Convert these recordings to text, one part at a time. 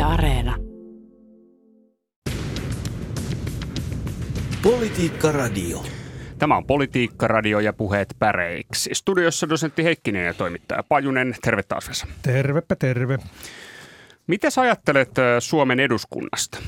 Areena. Politiikka Radio. Tämä on Politiikka Radio ja puheet päreiksi. Studiossa dosentti Heikkinen ja toimittaja Pajunen. Terve taas, Vesa. Tervepä terve. Mitä sä ajattelet Suomen eduskunnasta?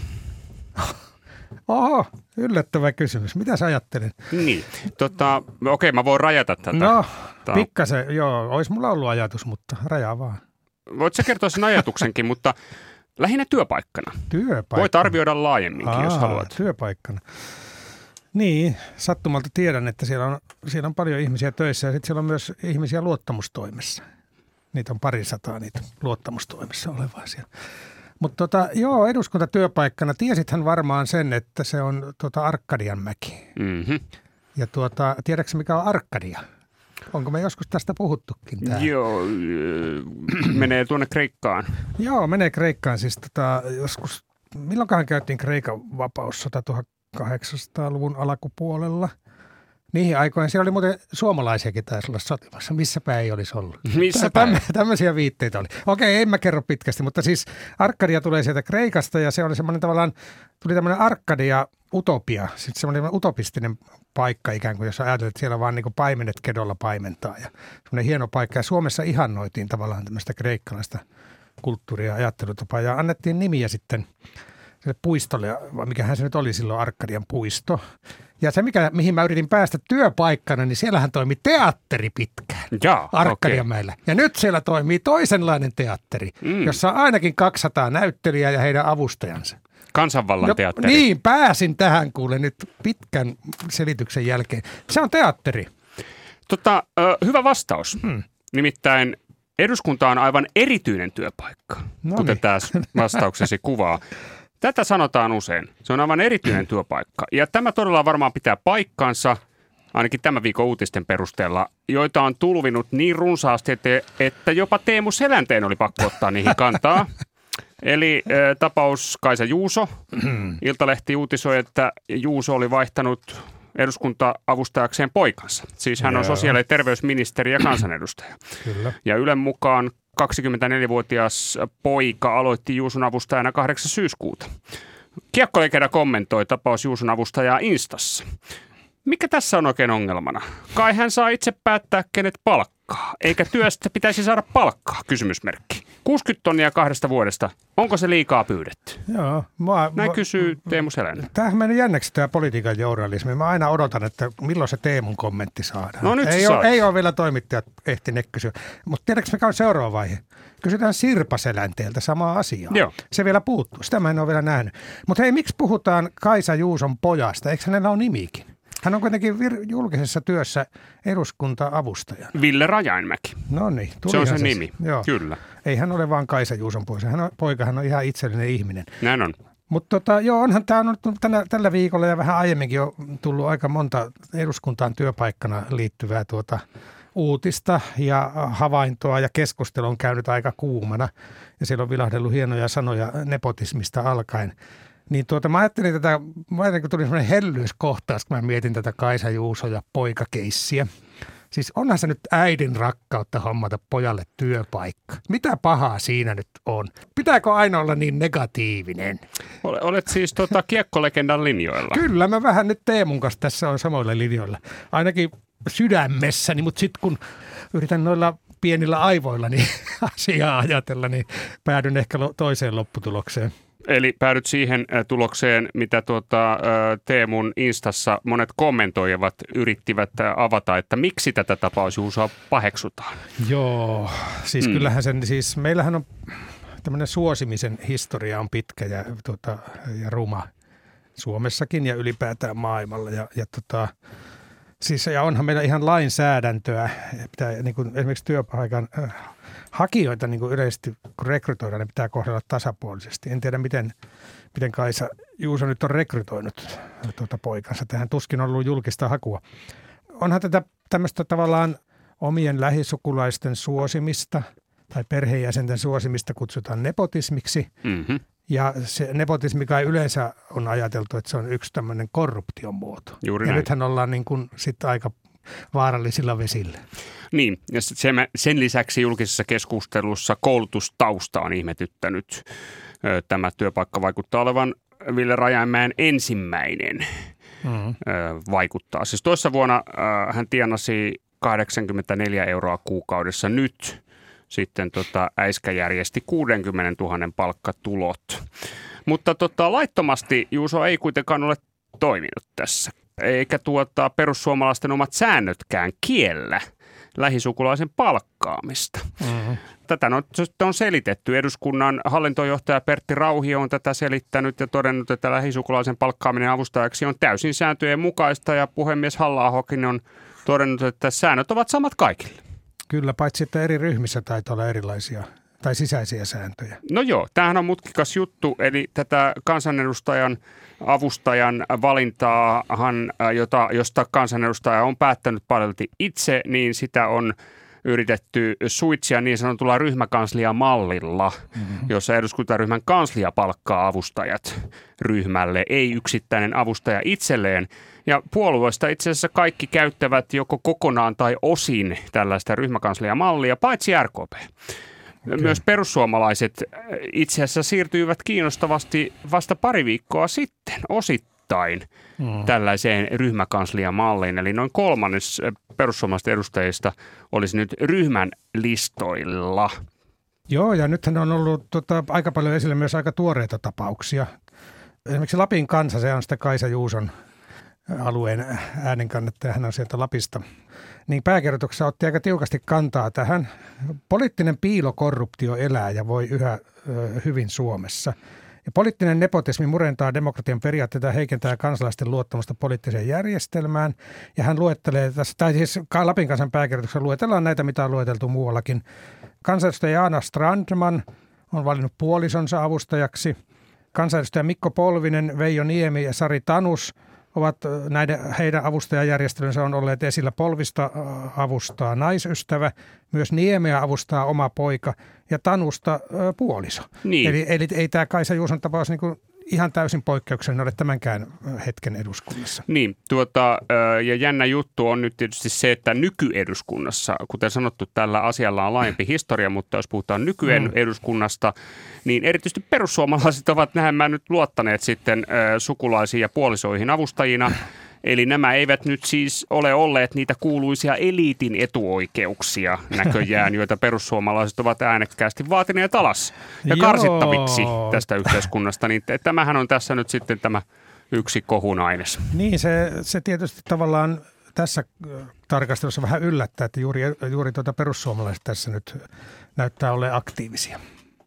Oho, yllättävä kysymys. Mitä sä ajattelet? Niin, okei, mä voin rajata tätä. No, pikkasen, joo, olisi mulla ollut ajatus, mutta rajaa vaan. Voit sä kertoa sen ajatuksenkin, mutta lähinnä työpaikkana. Työpaikkana. Voit arvioida laajemminkin, jos haluat. Työpaikkana. Niin, sattumalta tiedän, että siellä on paljon ihmisiä töissä ja sitten siellä on myös ihmisiä luottamustoimessa. Niitä on 200 niitä luottamustoimessa olevaa siellä. Mutta joo, eduskuntatyöpaikkana, tiesithän varmaan sen, että se on Arkadianmäki. Mm-hmm. Ja tiedätkö mikä on Arkadia? Onko me joskus tästä puhuttukin täällä? Joo, menee tuonne Kreikkaan. Joo, menee Kreikkaan. Siis joskus, milloinkohan käytiin Kreikan vapaussota 1800-luvun alkupuolella? Niihin aikoihin siellä oli muuten suomalaisiakin taisi olla sotimassa. Missäpä ei olisi ollut. Tämmöisiä viitteitä oli. Okei, en mä kerro pitkästi, mutta siis Arkadia tulee sieltä Kreikasta ja se oli semmoinen tavallaan, tuli tämmöinen Arkadia-utopia. Sitten semmoinen utopistinen paikka ikään kuin, jossa ajateltiin, että siellä vaan niin kuin paimenet kedolla paimentaa. Ja semmoinen hieno paikka ja Suomessa ihannoitiin tavallaan tämmöistä kreikkalaista kulttuuria ja ajattelutapaa ja annettiin nimiä sitten sille puistolle, mikähän se nyt oli silloin Arkadian puisto. Ja se, mihin mä yritin päästä työpaikkana, niin siellähän toimi teatteri pitkään Arkadianmäellä. Okay. Ja nyt siellä toimii toisenlainen teatteri, jossa on ainakin 200 näyttelijää ja heidän avustajansa. Kansanvallan teatteri. Niin, pääsin tähän kuule nyt pitkän selityksen jälkeen. Se on teatteri. Hyvä vastaus. Nimittäin eduskunta on aivan erityinen työpaikka, kuten tämä vastauksesi kuvaa. Tätä sanotaan usein. Se on aivan erityinen työpaikka. Ja tämä todella varmaan pitää paikkansa, ainakin tämän viikon uutisten perusteella, joita on tulvinut niin runsaasti, että jopa Teemu Selänteen oli pakko ottaa niihin kantaa. Eli tapaus Kaisa Juuso. Iltalehti uutisoi, että Juuso oli vaihtanut eduskunta-avustajakseen poikansa. Siis hän on sosiaali- ja terveysministeri ja kansanedustaja. Kyllä. Ja Ylen mukaan 24-vuotias poika aloitti Juuson avustajana 8. syyskuuta. Kiekkolegenda kommentoi tapaus Juuson avustajaa Instassa. Mikä tässä on oikein ongelmana? Kai hän saa itse päättää, kenet palkkaa. Eikä työstä pitäisi saada palkkaa, kysymysmerkki. 60 tonnia 2 vuodesta. Onko se liikaa pyydetty? Joo. Näin kysyy Teemu Selänne. Tämähän meni jännäksi tämä politiikan journalismi. Mä aina odotan, että milloin se Teemun kommentti saadaan. No nyt ei ole vielä toimittajat ehtineet kysyä. Mutta tiedätkö mikä on seuraava vaihe? Kysytään Sirpa Selänteeltä samaa asiaa. Joo. Se vielä puuttuu. Sitä mä en ole vielä nähnyt. Mutta hei, miksi puhutaan Kaisa Juuson pojasta? Eikö hänellä ole nimikin? Hän on kuitenkin julkisessa työssä eduskunta-avustajana. Ville Rajainmäki. No niin. Se on sen nimi, joo. Kyllä. Ei hän ole vaan Kaisa Juuson poika, hän on ihan itsellinen ihminen. Näin on. Mutta onhan tämä on tällä viikolla ja vähän aiemminkin on tullut aika monta eduskuntaan työpaikkana liittyvää uutista ja havaintoa ja keskustelu on käynyt aika kuumana. Ja siellä on vilahdellut hienoja sanoja nepotismista alkaen. Niin mä ajattelin kun tuli semmoinen hellyyskohtaus, kun mä mietin tätä Kaisa Juuso ja poikakeissiä. Siis onhan se nyt äidin rakkautta hommata pojalle työpaikka. Mitä pahaa siinä nyt on? Pitääkö aina olla niin negatiivinen? Olet siis kiekkolegendan linjoilla. Kyllä, mä vähän nyt Teemun kanssa tässä on samoilla linjoilla. Ainakin sydämessäni, mutta sitten kun yritän noilla pienillä aivoilla niin asiaa ajatella, niin päädyn ehkä toiseen lopputulokseen. Eli päädyt siihen tulokseen, mitä Teemun Instassa monet kommentoivat yrittivät avata, että miksi tätä tapausjuusoa paheksutaan. Joo, siis kyllähän meillähän on tämmöinen suosimisen historia on pitkä ja ruma Suomessakin ja ylipäätään maailmalla. Ja onhan meillä ihan lainsäädäntöä, pitää, niin kuin esimerkiksi työpaikan hakijoita niin kuin yleisesti, kun rekrytoidaan, ne pitää kohdella tasapuolisesti. En tiedä, miten Kaisa Juuso nyt on rekrytoinut poikansa. Tähän tuskin on ollut julkista hakua. Onhan tämmöistä tavallaan omien lähisukulaisten suosimista tai perheenjäsenten suosimista kutsutaan nepotismiksi. Mm-hmm. Ja se nepotismi kai yleensä on ajateltu, että se on yksi tämmöinen korruption muoto. Juuri ja näin. Nythän ollaan niin kuin sitten aika vaarallisilla vesillä. Niin, ja sen lisäksi julkisessa keskustelussa koulutustausta on ihmetyttänyt. tämä työpaikka vaikuttaa olevan Ville Rajamäen ensimmäinen vaikuttaa. Siis toissa vuonna hän tienasi 84 euroa kuukaudessa, nyt sitten äiskä järjesti 60 000 palkkatulot. Mutta laittomasti Juuso ei kuitenkaan ole toiminut tässä, eikä perussuomalaisten omat säännötkään kiellä lähisukulaisen palkkaamista. Tätä on selitetty. Eduskunnan hallintojohtaja Pertti Rauhi on tätä selittänyt ja todennut, että lähisukulaisen palkkaaminen avustajaksi on täysin sääntöjen mukaista, ja puhemies Halla-ahokin on todennut, että säännöt ovat samat kaikille. Kyllä, paitsi että eri ryhmissä taitaa olla erilaisia tai sisäisiä sääntöjä. No joo, tämähän on mutkikas juttu, eli tätä kansanedustajan avustajan valintaahan, josta kansanedustaja on päättänyt paljolti itse, niin sitä on yritetty suitsia niin sanotulla ryhmäkansliamallilla, jossa eduskuntaryhmän kanslia palkkaa avustajat ryhmälle, ei yksittäinen avustaja itselleen. Ja puolueista itse asiassa kaikki käyttävät joko kokonaan tai osin tällaista ryhmäkansliamallia, paitsi RKP. Myös perussuomalaiset itse asiassa siirtyivät kiinnostavasti vasta pari viikkoa sitten osittain tällaiseen ryhmäkansliamalliin. Eli noin kolmannes perussuomalaisten edustajista olisi nyt ryhmän listoilla. Joo, ja nythän on ollut aika paljon esillä myös aika tuoreita tapauksia. Esimerkiksi Lapin Kansa, se on sitten Kaisa Juuson alueen äänenkannattaja, hän on sieltä Lapista. Niin pääkirjoituksessa otti aika tiukasti kantaa tähän. Poliittinen piilokorruptio elää ja voi yhä hyvin Suomessa. Ja poliittinen nepotismi murentaa demokratian periaatteita ja heikentää kansalaisten luottamusta poliittiseen järjestelmään. Ja hän luettelee tässä, tai siis Lapin Kansan pääkirjoituksessa luetellaan näitä, mitä on lueteltu muuallakin. Kansanedustaja Jaana Strandman on valinnut puolisonsa avustajaksi. Kansanedustaja Mikko Polvinen, Veijo Niemi ja Sari Tanus ovat heidän avustajajärjestelynsä on olleet esillä. Polvista avustaa naisystävä, myös Niemeä avustaa oma poika ja Tanusta puoliso. Niin. Eli ei tämä Kaisa Juuson tapaus niin kuin ihan täysin poikkeuksellinen ole tämänkään hetken eduskunnassa. Niin, ja jännä juttu on nyt tietysti se, että nykyeduskunnassa, kuten sanottu, tällä asialla on laajempi historia, mutta jos puhutaan nykyeduskunnasta, niin erityisesti perussuomalaiset ovat näemmä nyt luottaneet sitten sukulaisiin ja puolisoihin avustajina. Eli nämä eivät nyt siis ole olleet niitä kuuluisia eliitin etuoikeuksia näköjään, joita perussuomalaiset ovat äänekkäästi vaatineet alas ja karsittaviksi tästä yhteiskunnasta. Niin tämähän on tässä nyt sitten tämä yksi kohunaines. Niin, se tietysti tavallaan tässä tarkastelussa vähän yllättää, että juuri perussuomalaiset tässä nyt näyttää olleen aktiivisia.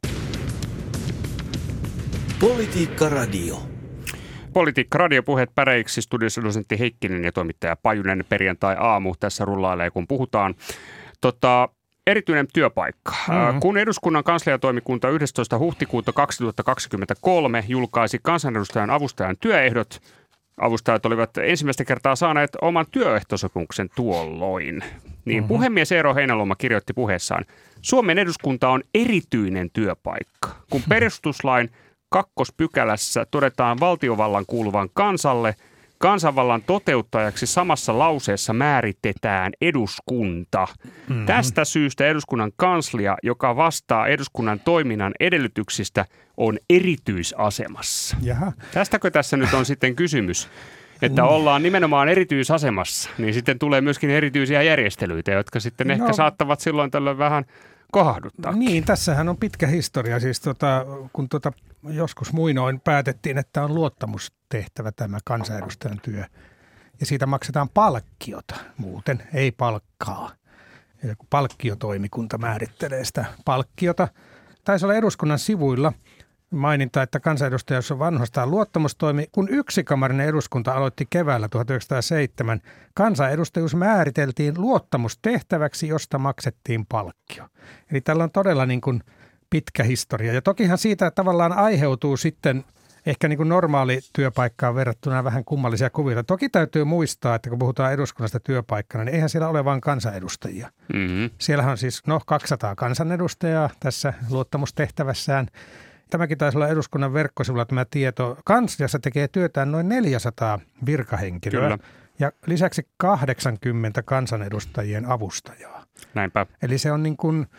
Politiikka Radio. Politiikka radiopuheet päreiksi, studiossa dosentti Heikkinen ja toimittaja Pajunen. Perjantai-aamu tässä rullailee, kun puhutaan. Erityinen työpaikka. Kun eduskunnan kansliatoimikunta 11. huhtikuuta 2023 julkaisi kansanedustajan avustajan työehdot, avustajat olivat ensimmäistä kertaa saaneet oman työehtosopimuksen tuolloin. Niin puhemies Eero Heinäluoma kirjoitti puheessaan: Suomen eduskunta on erityinen työpaikka, kun perustuslain 2. pykälässä todetaan valtiovallan kuuluvan kansalle, kansanvallan toteuttajaksi samassa lauseessa määritetään eduskunta. Tästä syystä eduskunnan kanslia, joka vastaa eduskunnan toiminnan edellytyksistä, on erityisasemassa. Jaha. Tästäkö tässä nyt on sitten kysymys? Että ollaan nimenomaan erityisasemassa, niin sitten tulee myöskin erityisiä järjestelyitä, jotka sitten ehkä saattavat silloin tällöin vähän kohduttaa. Niin, tässähän on pitkä historia. Siis kun joskus muinoin päätettiin, että on luottamustehtävä tämä kansanedustajan työ. Ja siitä maksetaan palkkiota, muuten ei palkkaa. Ja kun palkkiotoimikunta määrittelee sitä palkkiota, taisi olla eduskunnan sivuilla maininta, että kansanedustajassa vanhastaan luottamustoimi, kun yksikamarinen eduskunta aloitti keväällä 1907, kansanedustajuus määriteltiin luottamustehtäväksi, josta maksettiin palkkio. Eli tällä on todella niin kuin pitkä historia. Ja tokihan siitä tavallaan aiheutuu sitten ehkä niin kuin normaali työpaikkaan verrattuna vähän kummallisia kuvia. Toki täytyy muistaa, että kun puhutaan eduskunnasta työpaikkana, niin eihän siellä ole vain kansanedustajia. Siellähän on siis 200 kansanedustajaa tässä luottamustehtävässään. Tämäkin taisi olla eduskunnan verkkosivulla tämä tieto. Kansliassa tekee työtään noin 400 virkahenkilöä. Kyllä. Ja lisäksi 80 kansanedustajien avustajaa. Näinpä. Eli se on niin kuin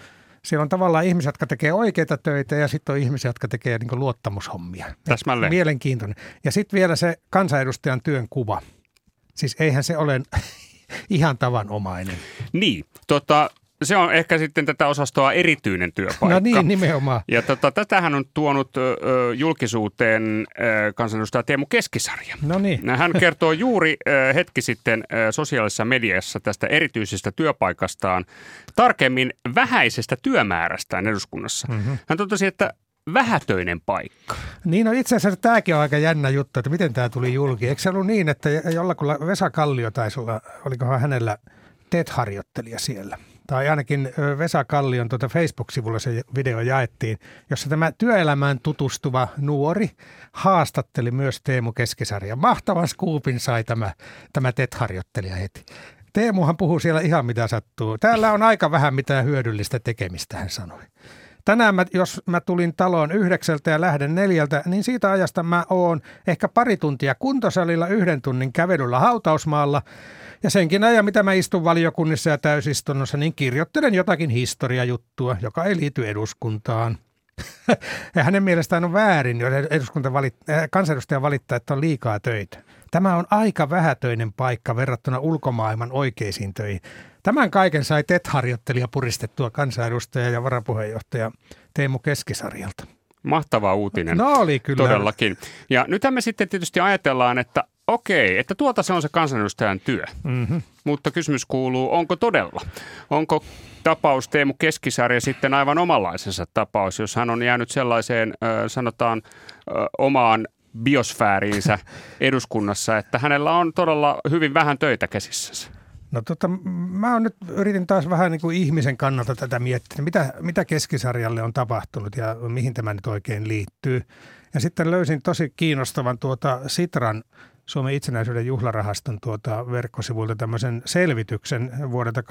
Siellä on tavallaan ihmisiä, jotka tekee oikeita töitä ja sitten on ihmisiä, jotka tekee niin kuin luottamushommia. Täsmälleen. Mielenkiintoinen. Ja sitten vielä se kansanedustajan työn kuva. Siis eihän se ole ihan tavanomainen. Niin, se on ehkä sitten tätä osastoa erityinen työpaikka. No niin, nimenomaan. Ja tätähän on tuonut julkisuuteen kansanedustaja Teemu Keskisarja. No niin. Hän kertoo juuri hetki sitten sosiaalisessa mediassa tästä erityisestä työpaikastaan, tarkemmin vähäisestä työmäärästään eduskunnassa. Mm-hmm. Hän totesi, että vähätöinen paikka. Niin, no itse asiassa tämäkin on aika jännä juttu, että miten tämä tuli julki. Eikö se ollut niin, että jollakulla Vesa Kallio taisi olla, olikohan hänellä TED-harjoittelija siellä? Tai ainakin Vesa Kallion Facebook-sivulla se video jaettiin, jossa tämä työelämään tutustuva nuori haastatteli myös Teemu Keskisarja. Mahtavan skuupin sai tämä TED-harjoittelija heti. Teemuhan puhuu siellä ihan mitä sattuu. Täällä on aika vähän mitään hyödyllistä tekemistä, hän sanoi. Tänään jos mä tulin taloon 9 ja lähden 4, niin siitä ajasta mä oon ehkä pari tuntia kuntosalilla, 1 tunnin kävelyllä hautausmaalla. Ja senkin ajan, mitä mä istun valiokunnissa ja täysistunnossa, niin kirjoittelen jotakin historiajuttua, joka ei liity eduskuntaan. Ja hänen mielestään on väärin, jos kansanedustaja valittaa, että on liikaa töitä. Tämä on aika vähätöinen paikka verrattuna ulkomaailman oikeisiin töihin. Tämän kaiken sai TED-harjoittelija puristettua kansanedustaja ja varapuheenjohtaja Teemu Keskisarjalta. Mahtava uutinen. No oli kyllä. Todellakin. Ja nythän me sitten tietysti ajatellaan, että okei, että se on se kansanedustajan työ. Mm-hmm. Mutta kysymys kuuluu, onko todella? Onko tapaus Teemu Keskisarja sitten aivan omanlaisensa tapaus, jos hän on jäänyt sellaiseen, sanotaan, omaan biosfääriinsä eduskunnassa, että hänellä on todella hyvin vähän töitä käsissänsä? No mä yritin taas vähän niin kuin ihmisen kannalta tätä miettiä, mitä Keskisarjalle on tapahtunut ja mihin tämä nyt oikein liittyy. Ja sitten löysin tosi kiinnostavan Sitran Suomen itsenäisyyden juhlarahaston verkkosivuilta tämmöisen selvityksen vuodelta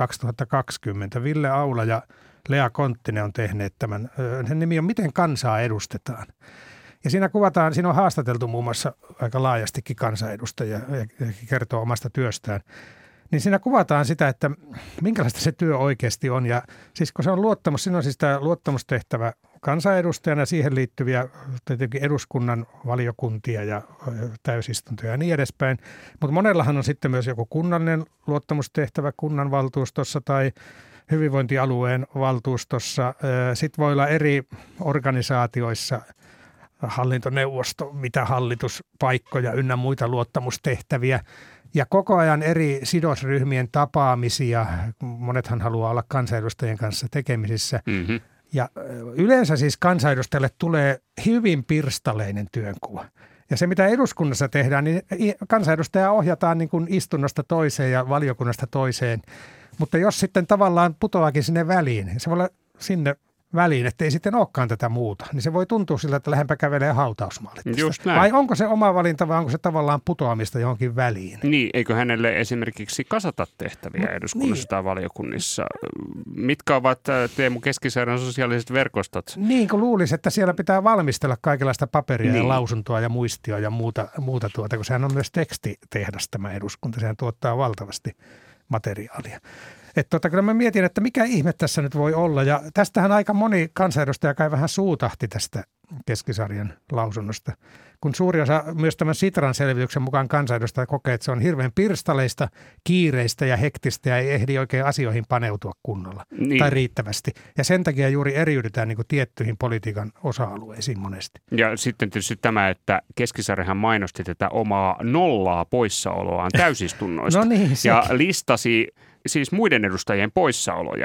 2020. Ville Aula ja Lea Konttinen on tehneet tämän. Sen nimi on Miten kansaa edustetaan. Ja siinä on haastateltu muun muassa aika laajastikin kansanedustajia ja kertoo omasta työstään. Niin siinä kuvataan sitä, että minkälaista se työ oikeasti on. Ja siis kun se on siinä on siis tämä luottamustehtävä kansanedustajana, siihen liittyviä tietenkin eduskunnan valiokuntia ja täysistuntoja ja niin edespäin. Mutta monellahan on sitten myös joku kunnallinen luottamustehtävä kunnanvaltuustossa tai hyvinvointialueen valtuustossa. Sitten voi olla eri organisaatioissa hallintoneuvosto, mitä hallituspaikkoja ynnä muita luottamustehtäviä. Ja koko ajan eri sidosryhmien tapaamisia. Monethan haluaa olla kansanedustajien kanssa tekemisissä. Mm-hmm. Ja yleensä siis kansanedustajalle tulee hyvin pirstaleinen työnkuva. Ja se, mitä eduskunnassa tehdään, niin kansanedustaja ohjataan niin kuin istunnosta toiseen ja valiokunnasta toiseen. Mutta jos sitten tavallaan putoakin sinne väliin, se voi olla sinne väliin, ettei sitten olekaan tätä muuta, niin se voi tuntua siltä, että lähempä kävelee hautausmaalle. Just näin. Vai onko se oma valinta vai onko se tavallaan putoamista johonkin väliin? Niin, eikö hänelle esimerkiksi kasata tehtäviä eduskunnassa tai valiokunnissa? Mitkä ovat Teemu Keskisarjan sosiaaliset verkostot? Niin, kun luulisi, että siellä pitää valmistella kaikenlaista paperia ja lausuntoa ja muistioa ja muuta kun sehän on myös tekstitehdas tämä eduskunta, sehän tuottaa valtavasti materiaalia. Että kyllä mä mietin, että mikä ihme tässä nyt voi olla, ja tästähän aika moni kansanedustaja kai vähän suutahti tästä Keskisarjan lausunnosta, kun suuri osa myös tämän Sitran selvityksen mukaan kansanedustaja kokee, että se on hirveän pirstaleista, kiireistä ja hektistä ja ei ehdi oikein asioihin paneutua kunnolla tai riittävästi. Ja sen takia juuri eriydytään niin kuin tiettyihin politiikan osa-alueisiin monesti. Ja sitten tietysti tämä, että Keskisarjahan mainosti tätä omaa nollaa poissaoloaan täysistunnoista no niin, ja listasi siis muiden edustajien poissaoloja.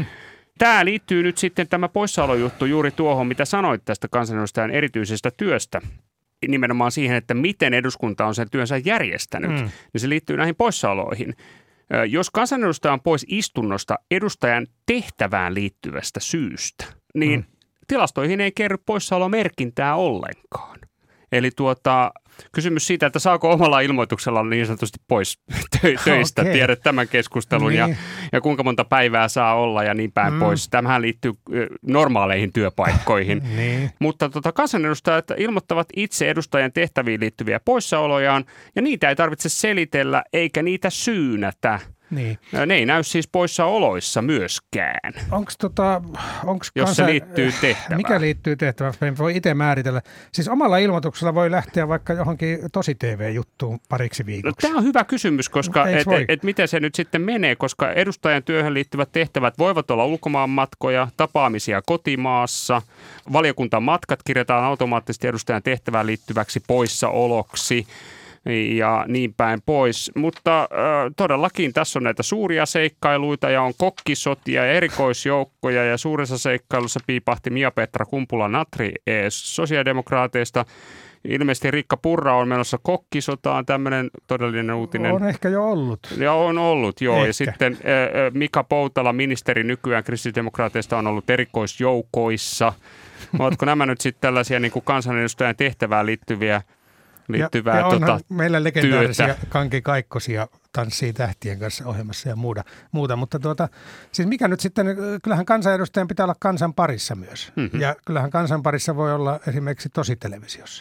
Tämä liittyy nyt sitten tämä poissaolojuttu juuri tuohon, mitä sanoit tästä kansanedustajan erityisestä työstä. Nimenomaan siihen, että miten eduskunta on sen työnsä järjestänyt. Niin se liittyy näihin poissaoloihin. Jos kansanedustaja on pois istunnosta edustajan tehtävään liittyvästä syystä, niin tilastoihin ei kerry poissaolomerkintää ollenkaan. Eli kysymys siitä, että saako omalla ilmoituksella niin sanotusti pois töistä, tiedät tämän keskustelun ja kuinka monta päivää saa olla ja niin päin pois. Tämähän liittyy normaaleihin työpaikkoihin. Mutta kansanedustajat ilmoittavat itse edustajan tehtäviin liittyviä poissaolojaan ja niitä ei tarvitse selitellä eikä niitä syynätä. Niin. Ne ei näy siis poissaoloissa myöskään. Jos se liittyy tehtävään. Mikä liittyy tehtävään? Me voi itse määritellä. Siis omalla ilmoituksella voi lähteä vaikka johonkin tosi-TV-juttuun pariksi viikoksi. Tämä on hyvä kysymys, koska miten se nyt sitten menee, koska edustajan työhön liittyvät tehtävät voivat olla ulkomaanmatkoja, tapaamisia kotimaassa, valiokuntamatkat kirjataan automaattisesti edustajan tehtävään liittyväksi poissaoloksi ja niin päin pois. Mutta todellakin tässä on näitä suuria seikkailuita ja on kokkisotia ja erikoisjoukkoja ja suuressa seikkailussa piipahti Mia-Petra Kumpula-Natri sosiaalidemokraateista. Ilmeisesti Riikka Purra on menossa kokkisotaan, tämmöinen todellinen uutinen. On ehkä jo ollut. Ja on ollut, joo. Ehkä. Ja sitten Mika Poutala, ministeri nykyään kristillisdemokraateista, on ollut erikoisjoukoissa. Oletko nämä nyt sitten tällaisia niin kuin kansanedustajan tehtävään liittyvää ja onhan meillä legendaarisia työtä. Kanki Kaikkosia tanssii tähtien kanssa ohjelmassa ja muuta. Mutta siis mikä nyt sitten, kyllähän kansanedustajan pitää olla kansan parissa myös. Mm-hmm. Ja kyllähän kansan parissa voi olla esimerkiksi tositelevisiossa.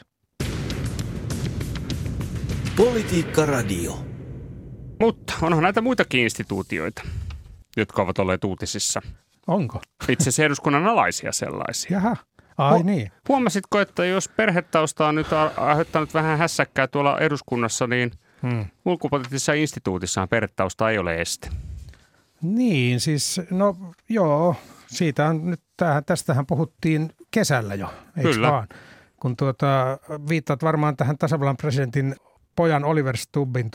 Politiikka Radio. Mutta onhan näitä muitakin instituutioita, jotka ovat olleet uutisissa. Onko? Itse asiassa eduskunnan alaisia sellaisia. Jaha. Ai niin. Huomasitko, että jos perhetausta on nyt aiheuttanut vähän hässäkkää tuolla eduskunnassa, niin ulkopoliittisessa instituutissaan perhetausta ei ole este? Niin, siis no joo, siitä on nyt, tästähän puhuttiin kesällä jo, eikö Kyllä. vaan? Kun viittaat varmaan tähän tasavallan presidentin pojan Oliver Stubbin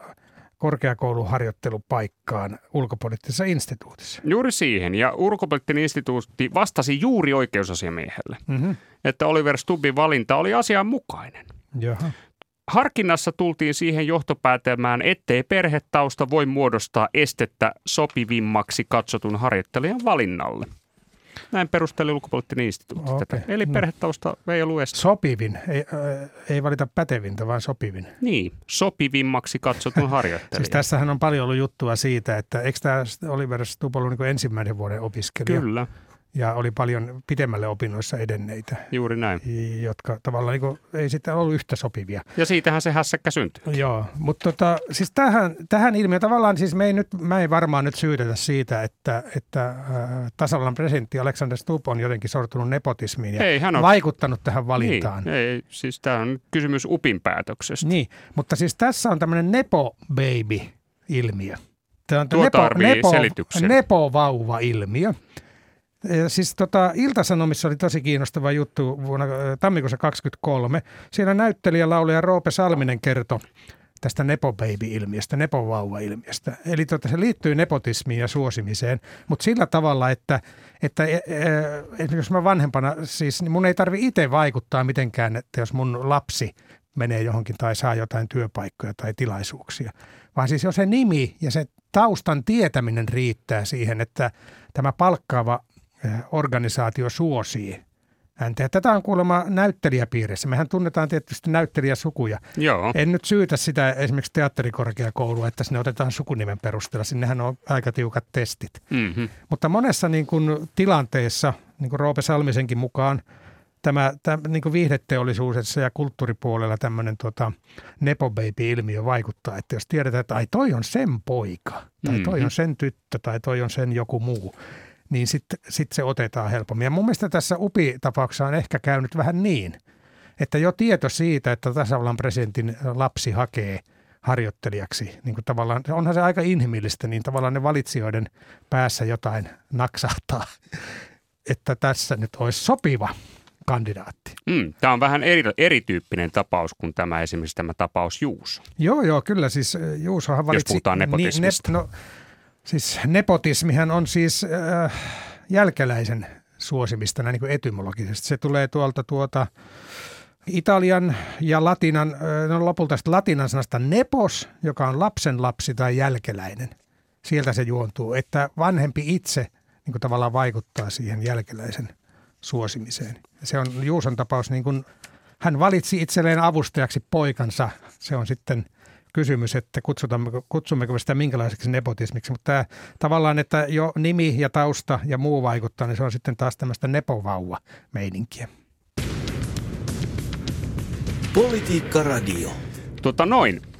korkeakouluharjoittelupaikkaan ulkopoliittisessa instituutissa. Juuri siihen, ja ulkopoliittinen instituutti vastasi juuri oikeusasiamiehelle, että Oliver Stubbin valinta oli asianmukainen. Jaha. Harkinnassa tultiin siihen johtopäätelmään, ettei perhetausta voi muodostaa estettä sopivimmaksi katsotun harjoittelijan valinnalle. Näin perusteli ulkopoliittinen instituutti tätä. Eli perhetausta ei ollut este. Sopivin, ei valita pätevintä, vaan sopivin. Niin, sopivimmaksi katsotun harjoittelijan. Siis tässähän on paljon ollut juttua siitä, että eikö tämä Oliver Stubb ollut niin ensimmäinen vuoden opiskelija? Kyllä. Ja oli paljon pitemmälle opinnoissa edenneitä. Juuri näin. Jotka tavallaan ei sitten ollut yhtä sopivia. Ja siitähän se hässäkkä syntyy. Joo, mutta siis tähän ilmiöön tavallaan siis mä ei varmaan nyt syytetä siitä, että tasavallan presidentti Alexander Stubb on jotenkin sortunut nepotismiin ja vaikuttanut tähän valintaan. Niin, ei, siis tämä on kysymys UPin päätöksestä. Niin, mutta siis tässä on tämmöinen nepo-baby-ilmiö. Tämä on tuo tarvii selityksen. Nepo-vauva-ilmiö. Ja siis Ilta-Sanomissa oli tosi kiinnostava juttu vuonna tammikuussa 2023. Siinä näyttelijä, laulaja Roope Salminen kertoi tästä nepo-baby-ilmiöstä, nepovauva-ilmiöstä. Eli se liittyy nepotismiin ja suosimiseen, mutta sillä tavalla, että jos mä vanhempana, siis niin mun ei tarvitse itse vaikuttaa mitenkään, että jos mun lapsi menee johonkin tai saa jotain työpaikkoja tai tilaisuuksia. Vaan siis jos se nimi ja se taustan tietäminen riittää siihen, että tämä palkkaava organisaatio suosii häntä. Tätä on kuulemma näyttelijäpiirissä. Mehän tunnetaan tietysti näyttelijäsukuja. Joo. En nyt syytä sitä esimerkiksi teatterikorkeakoulua, että sinne otetaan sukunimen perusteella. Sinnehän on aika tiukat testit. Mm-hmm. Mutta monessa niin kuin tilanteessa, niin kuin Roope Salmisenkin mukaan, tämä niin kuin viihdeteollisuudessa ja kulttuuripuolella tämmöinen nepo-baby-ilmiö vaikuttaa, että jos tiedetään, että ai toi on sen poika, tai toi on sen tyttö, tai toi on sen joku muu, niin sitten se otetaan helpommin. Ja mun mielestä tässä UPI-tapauksessa on ehkä käynyt vähän niin, että jo tieto siitä, että tasavallan presidentin lapsi hakee harjoittelijaksi, niin kuin tavallaan, onhan se aika inhimillistä, niin tavallaan ne valitsijoiden päässä jotain naksahtaa, että tässä nyt olisi sopiva kandidaatti. Tämä on vähän erityyppinen tapaus kuin esimerkiksi tämä tapaus Juuso. Joo, kyllä siis Juusohan valitsi. Jos puhutaan nepotismista. Siis nepotismihan on siis jälkeläisen suosimista näin niin kuin etymologisesti. Se tulee tuolta italian ja latinan, lopulta latinan sanasta nepos, joka on lapsen lapsi tai jälkeläinen. Sieltä se juontuu, että vanhempi itse niin kuin tavallaan vaikuttaa siihen jälkeläisen suosimiseen. Se on Juuson tapaus, niin kuin hän valitsi itselleen avustajaksi poikansa. Se on sitten kysymys, että kutsummeko sitä minkälaiseksi nepotismiksi, mutta tämä, tavallaan, että jo nimi ja tausta ja muu vaikuttaa, niin se on sitten taas tämmöistä nepovauva-meininkiä. Politiikka Radio.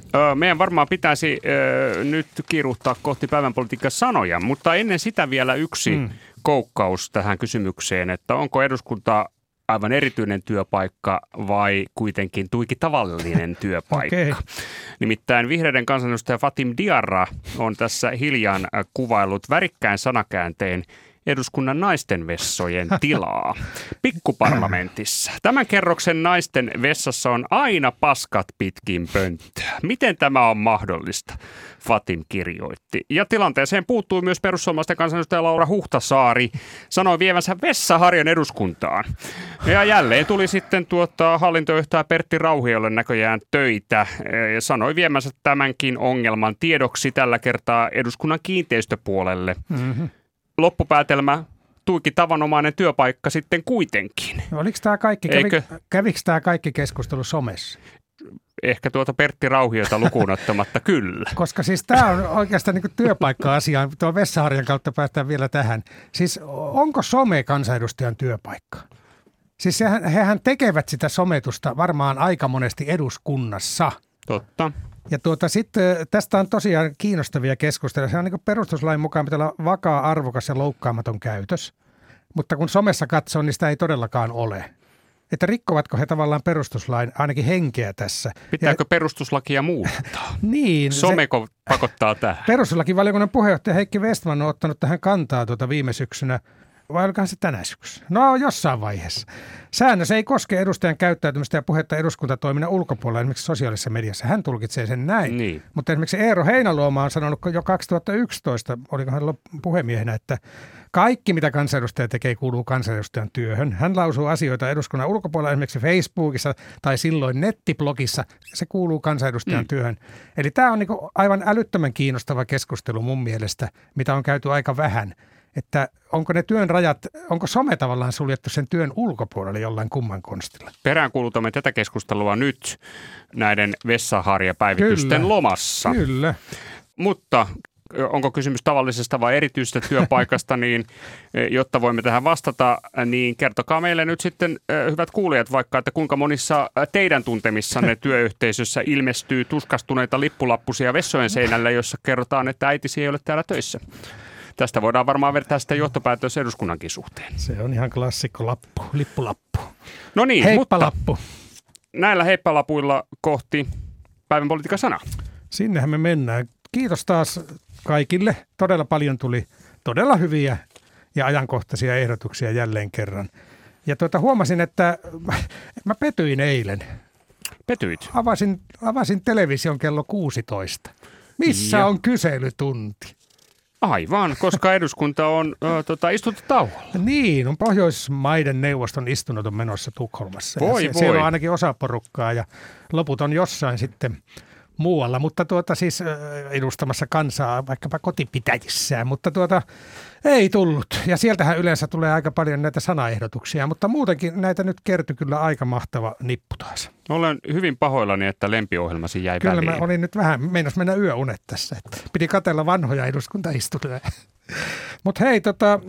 Meidän varmaan pitäisi nyt kiiruhtaa kohti päivänpolitiikan sanoja, mutta ennen sitä vielä yksi koukkaus tähän kysymykseen, että onko eduskunta aivan erityinen työpaikka vai kuitenkin tuiki tavallinen työpaikka. Okay. Nimittäin vihreiden kansanedustaja Fatim Diarra on tässä hiljaan kuvaillut värikkäin sanakääntein eduskunnan naisten vessojen tilaa pikkuparlamentissa. Tämän kerroksen naisten vessassa on aina paskat pitkin pönttöä. Miten tämä on mahdollista? Fatim kirjoitti. Ja tilanteeseen puuttui myös perussuomalaisten kansanedustaja Laura Huhtasaari. Sanoi vievänsä vessaharjan eduskuntaan. Ja jälleen tuli sitten hallintojohtaja Pertti Rauhiolle näköjään töitä. Ja sanoi viemänsä tämänkin ongelman tiedoksi tällä kertaa eduskunnan kiinteistöpuolelle. Mm-hmm. Loppupäätelmä, tuiki tavanomainen työpaikka sitten kuitenkin. No, oliko tämä kaikki, kävikö tämä kaikki keskustelu somessa? Ehkä Pertti Rauhiota lukuun ottamatta kyllä. Koska siis tämä on oikeastaan niin kuin työpaikka-asia. Tuon vessaharjan kautta päästään vielä tähän. Siis onko some kansanedustajan työpaikka? Siis hehän tekevät sitä sometusta varmaan aika monesti eduskunnassa. Totta. Ja sitten tästä on tosiaan kiinnostavia keskusteluja. Se on niin kuin perustuslain mukaan pitää olla vakaa, arvokas ja loukkaamaton käytös. Mutta kun somessa katsoo, niin sitä ei todellakaan ole. Että rikkovatko he tavallaan perustuslain ainakin henkeä tässä. Pitääkö perustuslakia muuttaa? Niin. Someko pakottaa tähän? Perustuslakivaliokunnan puheenjohtaja Heikki Vestman on ottanut tähän kantaa viime syksynä. Vai olikohan se tänä syksynä? No jossain vaiheessa. Säännös ei koske edustajan käyttäytymistä ja puhetta eduskuntatoiminnan ulkopuolella, esimerkiksi sosiaalisessa mediassa. Hän tulkitsee sen näin. Niin. Mutta esimerkiksi Eero Heinäluoma on sanonut jo 2011, oliko hän puhemiehenä, että kaikki mitä kansanedustaja tekee kuuluu kansanedustajan työhön. Hän lausuu asioita eduskunnan ulkopuolella esimerkiksi Facebookissa tai silloin nettiblogissa. Se kuuluu kansanedustajan työhön. Eli tämä on niinku aivan älyttömän kiinnostava keskustelu mun mielestä, mitä on käyty aika vähän. Että onko ne työn rajat, onko some tavallaan suljettu sen työn ulkopuolelle jollain kumman konstilla? Peräänkuulutamme tätä keskustelua nyt näiden vessaharjapäivitysten lomassa. Kyllä. Mutta onko kysymys tavallisesta vai erityisestä työpaikasta, niin jotta voimme tähän vastata, niin kertokaa meille nyt sitten, hyvät kuulijat, vaikka, että kuinka monissa teidän tuntemissanne työyhteisössä ilmestyy tuskastuneita lippulappusia vessojen seinällä, jossa kerrotaan, että äitisi ei ole täällä töissä. Tästä voidaan varmaan vertaa sitä johtopäätös eduskunnankin suhteen. Se on ihan klassikko lappu, lippulappu. No niin, heippalappu. Mutta näillä heippalapuilla kohti päivän politiikan sanaa. Sinnehän me mennään. Kiitos taas kaikille. Todella paljon tuli todella hyviä ja ajankohtaisia ehdotuksia jälleen kerran. Ja huomasin, että mä petyin eilen. Petyit? Avasin television kello 16. Missä on kyselytunti? Aivan, koska eduskunta on istuntotauolla. Niin, on Pohjoismaiden neuvoston istunnot on menossa Tukholmassa. Voi. Siellä on ainakin osa porukkaa ja loput on jossain sitten muualla, mutta siis edustamassa kansaa vaikkapa kotipitäjissään, mutta ei tullut. Ja sieltähän yleensä tulee aika paljon näitä sanaehdotuksia, mutta muutenkin näitä nyt kertyi kyllä aika mahtava nippu taas. Olen hyvin pahoillani, että lempiohjelmasi jäi kyllä väliin. Kyllä mä olin nyt vähän, meinas mennä yöunet tässä, että piti katsella vanhoja eduskuntaistuja. Mutta hei,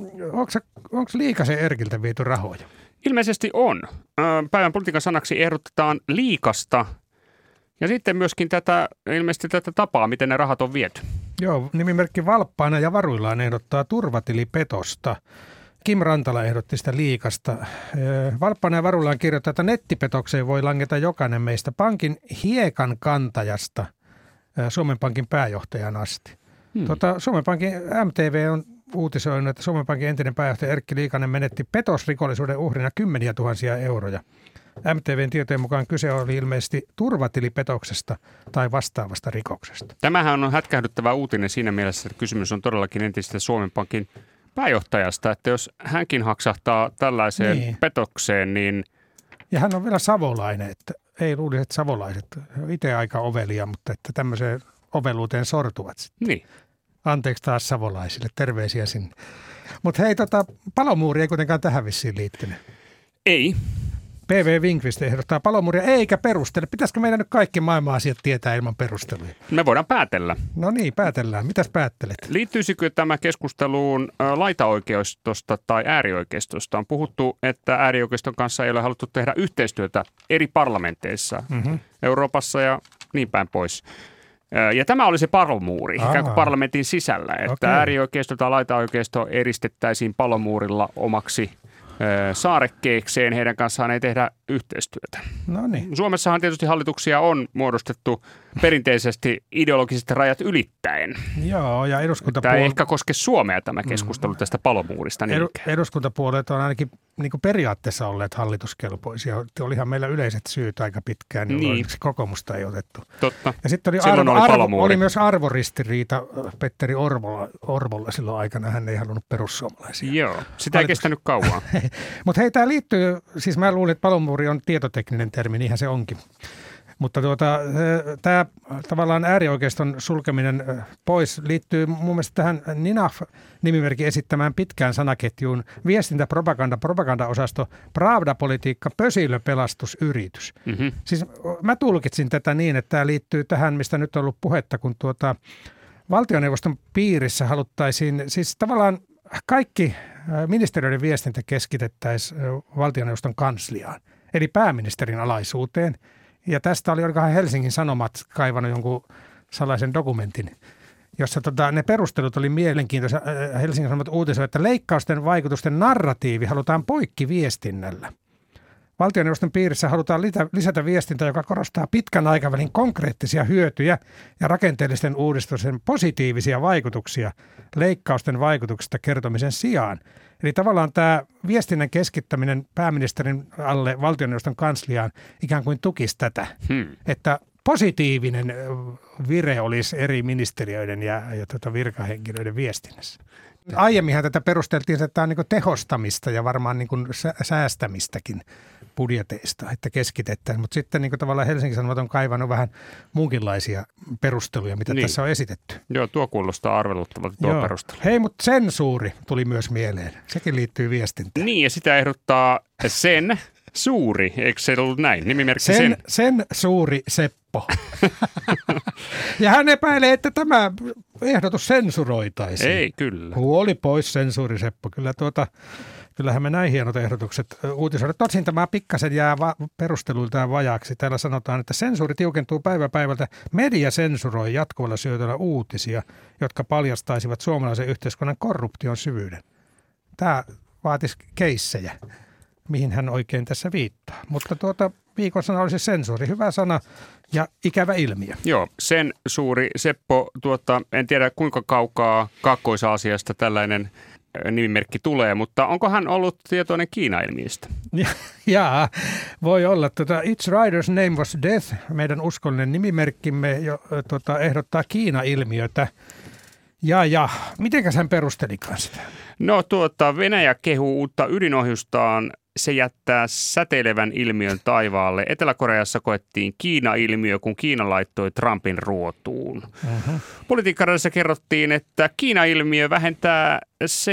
onko Liikasen Erkiltä viety rahoja? Ilmeisesti on. Päivän politiikan sanaksi ehdotetaan Liikasta. Ja sitten myöskin ilmeisesti tätä tapaa, miten ne rahat on viety. Joo, nimimerkki Valppaana ja Varuillaan ehdottaa turvatilipetosta. Kim Rantala ehdotti sitä Liikasta. Valppaana ja Varuillaan kirjoittaa, että nettipetokseen voi langeta jokainen meistä pankin hiekan kantajasta Suomen Pankin pääjohtajan asti. Suomen Pankin MTV on uutisoinut, että Suomen Pankin entinen pääjohtaja Erkki Liikanen menetti petosrikollisuuden uhrina 10 000 euroja. MTVn tietojen mukaan kyse oli ilmeisesti turvatilipetoksesta tai vastaavasta rikoksesta. Tämähän on hätkähdyttävä uutinen siinä mielessä, että kysymys on todellakin entisestä Suomen Pankin pääjohtajasta, että jos hänkin haksahtaa tällaiseen petokseen, niin... Ja hän on vielä savolainen, että ei luulisi, että savolaiset on itse aika ovelia, mutta että tämmöiseen oveluuteen sortuvat sitten. Niin. Anteeksi taas savolaisille, terveisiä sinne. Mutta hei, palomuuri ei kuitenkaan tähän vissiin liittynyt. Ei. PV Winkvist ehdottaa palomuuria eikä perustele. Pitäisikö meidän nyt kaikki maailman asiat tietää ilman perusteluja? Me voidaan päätellä. No niin, päätellään. Mitäs päättelet? Liittyisikö tämä keskusteluun laitaoikeistosta tai äärioikeistosta? On puhuttu, että äärioikeiston kanssa ei ole haluttu tehdä yhteistyötä eri parlamenteissa Euroopassa ja niin päin pois. Ja tämä oli se palomuuri, ikään kuin parlamentin sisällä, että äärioikeisto tai laitaoikeisto eristettäisiin palomuurilla omaksi saarekkeekseen. Heidän kanssaan ei tehdä yhteistyötä. No niin. Suomessahan tietysti hallituksia on muodostettu perinteisesti ideologiset rajat ylittäen. Joo, ja Tämä ei ehkä koske Suomea tämä keskustelu tästä palomuurista. Eduskuntapuolueet on ainakin niin kuin periaatteessa olleet hallituskelpoisia. Olihan meillä yleiset syyt aika pitkään, niin kokoomusta ei otettu. Totta. Ja sitten oli myös arvoristiriita Petteri Orvolla silloin aikana. Hän ei halunnut perussuomalaisia. Joo, sitä ei kestänyt kauan. Mutta hei, tämä liittyy, siis mä luulin, että palomuuri on tietotekninen termi, niinhän se onkin. Mutta tämä tavallaan äärioikeiston sulkeminen pois liittyy mun mielestä tähän NINAF-nimimerkin esittämään pitkään sanaketjuun viestintä, propaganda-osasto, pravda-politiikka, pösilö, pelastusyritys. Mm-hmm. Siis mä tulkitsin tätä niin, että tämä liittyy tähän, mistä nyt on ollut puhetta, kun valtioneuvoston piirissä haluttaisiin, siis tavallaan kaikki ministeriöiden viestintä keskitettäisiin valtioneuvoston kansliaan, eli pääministerin alaisuuteen. Ja tästä olikohan Helsingin Sanomat kaivannut jonkun salaisen dokumentin, jossa ne perustelut oli mielenkiintoisia. Helsingin Sanomat uutisoi, että leikkausten vaikutusten narratiivi halutaan poikkiviestinnällä. Valtioneuvoston piirissä halutaan lisätä viestintää, joka korostaa pitkän aikavälin konkreettisia hyötyjä ja rakenteellisten uudistusten positiivisia vaikutuksia leikkausten vaikutuksista kertomisen sijaan. Eli tavallaan tämä viestinnän keskittäminen pääministerin alle valtioneuvoston kansliaan ikään kuin tukisi tätä, että positiivinen vire olisi eri ministeriöiden ja virkahenkilöiden viestinnässä. Aiemminhan tätä perusteltiin, että tämä on niin kuin tehostamista ja varmaan niin kuin säästämistäkin budjeteista, että keskitetään. Mutta sitten niin kuin tavallaan Helsingin Sanomat on kaivannut vähän muunkinlaisia perusteluja, mitä tässä on esitetty. Joo, tuo kuulostaa arveluttavalta tuo perustelu. Hei, mutta sensuuri tuli myös mieleen. Sekin liittyy viestintään. Niin, ja sitä ehdottaa sen suuri. Eikö se ollut näin? Nimimerkki sen. Sen suuri Seppo. Ja hän epäilee, että tämä ehdotus sensuroitaisiin. Ei, kyllä. Huoli pois sensuuri Seppo. Kyllähän me näin hienot ehdotukset uutisoida. Tosin tämä pikkasen jää perusteluiltaan vajaaksi. Täällä sanotaan, että sensuuri tiukentuu päivä päivältä. Media sensuroi jatkuvalla syötöllä uutisia, jotka paljastaisivat suomalaisen yhteiskunnan korruption syvyyden. Tämä vaatisi keissejä, mihin hän oikein tässä viittaa. Mutta viikon sana olisi sensuuri. Hyvä sana ja ikävä ilmiö. Joo, sen suuri Seppo, en tiedä kuinka kaukaa Kaakkois-Aasiasta tällainen nimimerkki tulee, mutta onko hän ollut tietoinen Kiina-ilmiöstä? Jaa, voi olla. Its rider's name was death, meidän uskollinen nimimerkkimme ehdottaa Kiina-ilmiötä. Ja, mitenkäs hän perustelikaan sitä? No Venäjä kehuu uutta ydinohjustaan. Se jättää säteilevän ilmiön taivaalle. Etelä-Koreassa koettiin Kiina-ilmiö, kun Kiina laittoi Trumpin ruotuun. Uh-huh. Politiikkaradiossa kerrottiin, että Kiina-ilmiö vähentää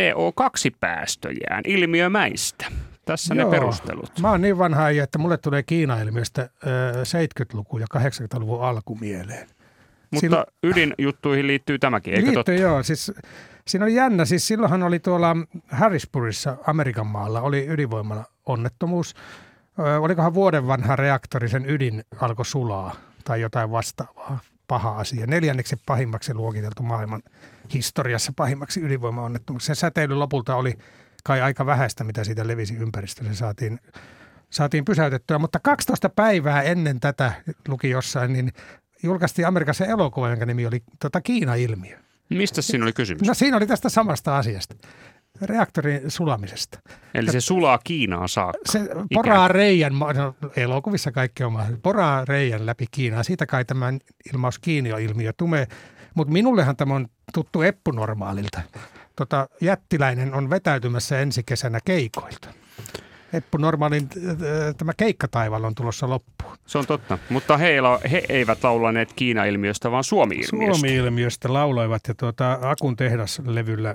CO2-päästöjään ilmiömäistä. Tässä ne perustelut. Mä oon niin vanha äijä, että mulle tulee Kiina-ilmiöstä 70-luku ja 80-luvun alku mieleen. Mutta ydinjuttuihin liittyy tämäkin, eikö totta? Joo, siis siinä oli jännä. Siis silloinhan oli tuolla Harrisburgissa Amerikan maalla oli ydinvoimala onnettomuus. Olikohan vuoden vanha reaktori, sen ydin alkoi sulaa tai jotain vastaavaa. Paha asia. 4. pahimmaksi luokiteltu maailman historiassa pahimmaksi ydinvoimaonnettomuus. Se säteily lopulta oli kai aika vähäistä, mitä siitä levisi ympäristölle. Saatiin pysäytettyä, mutta 12 päivää ennen tätä luki jossain, niin julkaistiin Amerikassa elokuva, jonka nimi oli Kiina-ilmiö. Mistä siinä oli kysymys? No siinä oli tästä samasta asiasta, reaktorin sulamisesta. Eli se sulaa Kiinaan saakka. Se poraa reijän, no, elokuvissa kaikki on mahdollista, poraa reijän läpi Kiinaa. Siitä kai tämä ilmaus Kiina-ilmiö tulee, mutta minullehan tämä on tuttu eppunormaalilta. Jättiläinen on vetäytymässä ensi kesänä keikoilta. Eppu Normaalin tämä keikkataival on tulossa loppuun. Se on totta, mutta he eivät laulaneet Kiina-ilmiöstä, vaan Suomi-ilmiöstä. Suomi-ilmiöstä lauloivat ja Akun tehdas-levyllä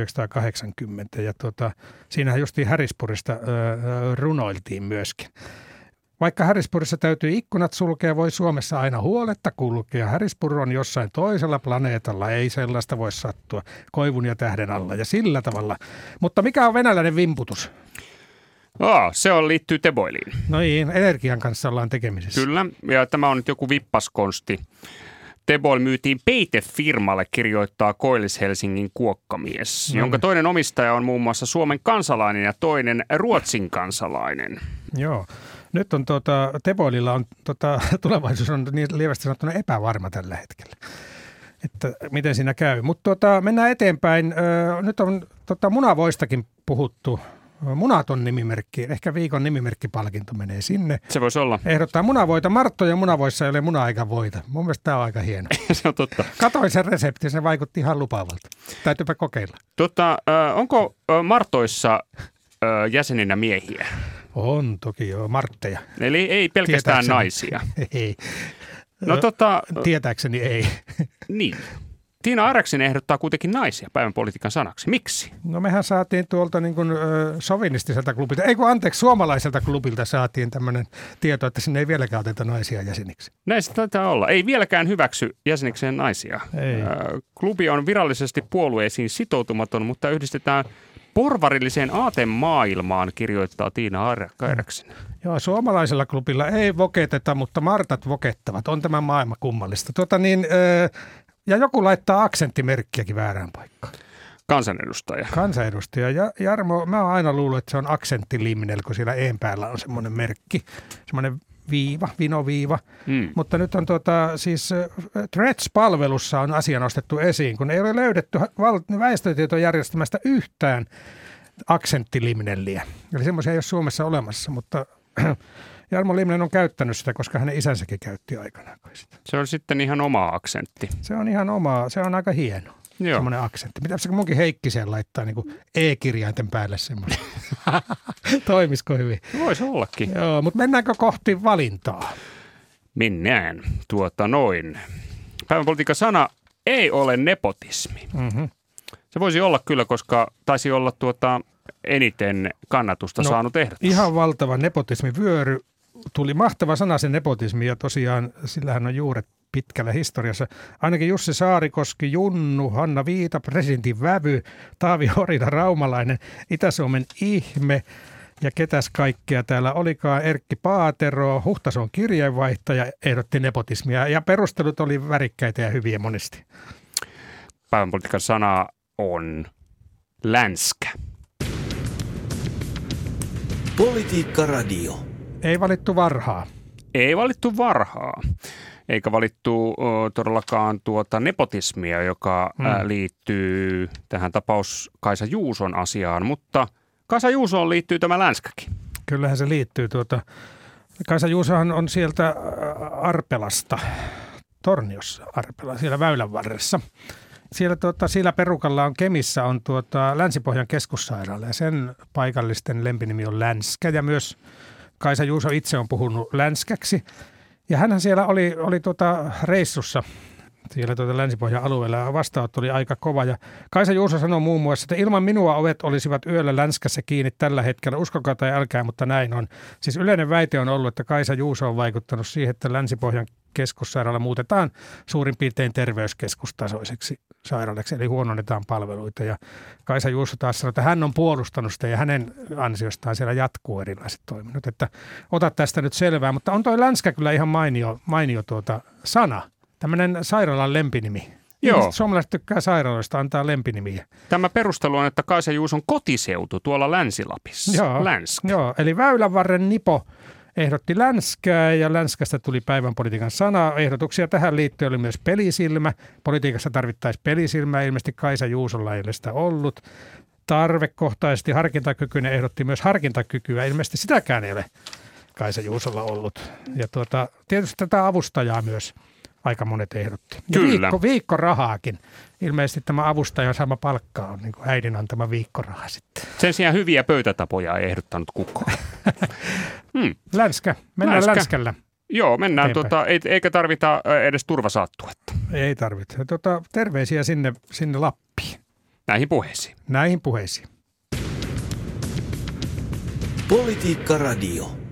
1980 ja siinähän justiin Harrisburgista runoiltiin myöskin. Vaikka Harrisburgissa täytyy ikkunat sulkea, voi Suomessa aina huoletta kulkea. Harrisburg on jossain toisella planeetalla, ei sellaista voi sattua koivun ja tähden alla ja sillä tavalla. Mutta mikä on venäläinen vimputus? Se liittyy Teboiliin. No niin, energian kanssa ollaan tekemisissä. Kyllä, ja tämä on nyt joku vippaskonsti. Teboil myytiin peitefirmalle, kirjoittaa Koillis-Helsingin kuokkamies, jonka toinen omistaja on muun muassa Suomen kansalainen ja toinen Ruotsin kansalainen. Joo. Nyt on Teboililla on tulevaisuus on niin lievästi sanottuna epävarma tällä hetkellä, että miten siinä käy. Mutta mennään eteenpäin. Nyt on munavoistakin puhuttu. Munaton nimimerkki, ehkä viikon nimimerkkipalkinto menee sinne. Se voisi olla. Ehdottaa munavoita. Marttojen munavoissa ei ole muna eikä voita. Mun mielestä tämä on aika hieno. Se on totta. Katoin sen reseptin, se vaikutti ihan lupaavalta. Täytyypä kokeilla. Onko Martoissa jäseninä miehiä? On toki joo, Martteja. Eli ei pelkästään naisia. Ei. No tietääkseni ei. Niin. Tiina Areksin ehdottaa kuitenkin naisia päivän politiikan sanaksi. Miksi? No mehän saatiin tuolta niin kuin sovinistiselta klubilta, suomalaiselta klubilta saatiin tämmöinen tieto, että sinne ei vieläkään oteta naisia jäseniksi. Näin se taitaa olla. Ei vieläkään hyväksy jäsenikseen naisia. Ei. Klubi on virallisesti puolueisiin sitoutumaton, mutta yhdistetään porvarilliseen aatemaailmaan, kirjoittaa Tiina Areksin. Joo, suomalaisella klubilla ei voketeta, mutta martat vokettavat. On tämä maailma kummallista. Ja joku laittaa aksenttimerkkiäkin väärään paikkaan. Kansanedustaja. Ja Jarmo, mä oon aina luullut, että se on aksenttilimnel, kun siellä een päällä on semmoinen merkki, semmoinen vinoviiva. Mutta nyt on siis Threads-palvelussa on asia nostettu esiin, kun ei ole löydetty väestötietojärjestelmästä yhtään aksenttilimnelliä. Eli semmoisia ei ole Suomessa olemassa, mutta Jarmo Limnen on käyttänyt sitä, koska hänen isänsäkin käytti aikanaan. Se on sitten ihan oma aksentti. Se on ihan oma, se on aika hieno. Joo. Semmoinen aksentti. Pitäisikö munkin Heikkiseen laittaa niin kuin E-kirjainten päälle semmoinen? Toimisiko hyvin? Voisi ollakin. Joo, mutta mennäänkö kohti valintaa? Mennään. Päivän politiikan sana ei ole nepotismi. Mm-hmm. Se voisi olla kyllä, koska taisi olla eniten kannatusta saanut ehdotus. Ihan valtava nepotismivyöry. Tuli mahtava sana se nepotismi ja tosiaan sillähän on juuret pitkällä historiassa. Ainakin Jussi Saarikoski, Junnu, Hanna Viita, presidentin vävy, Taavi Horina Raumalainen, Itä-Suomen ihme ja ketäs kaikkea täällä olikaan. Erkki Paatero, Huhtason kirjeenvaihtaja ehdotti nepotismia ja perustelut oli värikkäitä ja hyviä monesti. Päivän politiikan sana on länskä. Politiikka Radio. Ei valittu varhaa. Ei valittu varhaa. Eikä valittu todellakaan nepotismia, joka liittyy tähän tapaus Kaisa Juuson asiaan, mutta Kaisa Juusoon liittyy tämä länskäkin. Kyllähän se liittyy. Kaisa Juusohan on sieltä Arpelasta, Torniossa Arpela, siellä väylän varressa. Siellä sillä perukalla on Kemissä on Länsi-Pohjan keskussairaala ja sen paikallisten lempinimi on Länskä ja myös Kaisa Juuso itse on puhunut länskäksi. Ja hänhän siellä oli reissussa siellä Länsi-Pohjan alueella ja vastaanotto oli aika kova. Ja Kaisa Juuso sanoi muun muassa, että ilman minua ovet olisivat yöllä Länskässä kiinni tällä hetkellä. Uskokaa tai älkää, mutta näin on. Siis yleinen väite on ollut, että Kaisa Juuso on vaikuttanut siihen, että Länsi-Pohjan keskussairaala muutetaan suurin piirtein terveyskeskustasoiseksi sairaalaksi, eli huononnetaan palveluita. Ja Kaisa Juuso taas sanoi, että hän on puolustanut sitä ja hänen ansiostaan siellä jatkuu erilaiset toiminnot. Että ota tästä nyt selvää, mutta on toi länskä kyllä ihan mainio sana. Tämmöinen sairaalan lempinimi. Joo. Suomalaiset tykkää sairaaloista, antaa lempinimiä. Tämä perustelu on, että Kaisa Juuson kotiseutu tuolla Länsi-Lapissa. Joo, Länskä. joo, eli Väylänvarren Nipo ehdotti länskää ja länskästä tuli päivän politiikan sana. Ehdotuksia tähän liittyen oli myös pelisilmä. Politiikassa tarvittaisiin pelisilmää, ilmeisesti Kaisa Juusolla ei ole sitä ollut. Tarvekohtaisesti harkintakykyinen ehdotti myös harkintakykyä, ilmeisesti sitäkään ei ole Kaisa Juusolla ollut. Ja tietysti tätä avustajaa myös aika monet ehdotti. Kyllä. Viikko rahaakin. Ilmeisesti tämä avustajan sama palkka on niin kuin äidin antama viikkoraha sitten. Sen sijaan hyviä pöytätapoja ei ehdottanut kukaan. Länskä. Mennään länskällä. Joo, mennään. Eikä tarvita edes turvasaattuetta. Ei tarvita. Terveisiä sinne Lappiin. Näihin puheisiin. Politiikka Radio.